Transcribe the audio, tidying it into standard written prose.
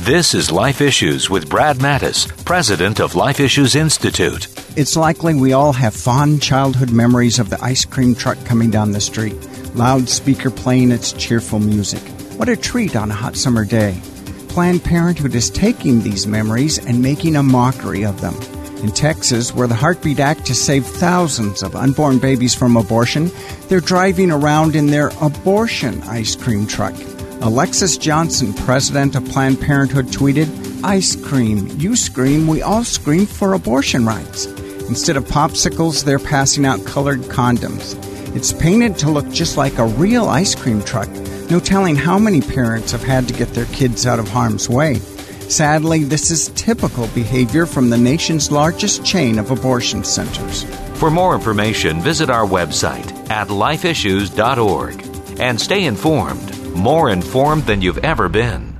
This is Life Issues with Brad Mattis, president of Life Issues Institute. It's likely we all have fond childhood memories of the ice cream truck coming down the street, loudspeaker playing its cheerful music. What a treat on a hot summer day. Planned Parenthood is taking these memories and making a mockery of them. In Texas, where the Heartbeat Act has saved thousands of unborn babies from abortion, they're driving around in their abortion ice cream truck. Alexis Johnson, president of Planned Parenthood, tweeted, "Ice cream, you scream, we all scream for abortion rights." Instead of popsicles, they're passing out colored condoms. It's painted to look just like a real ice cream truck. No telling how many parents have had to get their kids out of harm's way. Sadly, this is typical behavior from the nation's largest chain of abortion centers. For more information, visit our website at lifeissues.org and stay informed, more informed than you've ever been.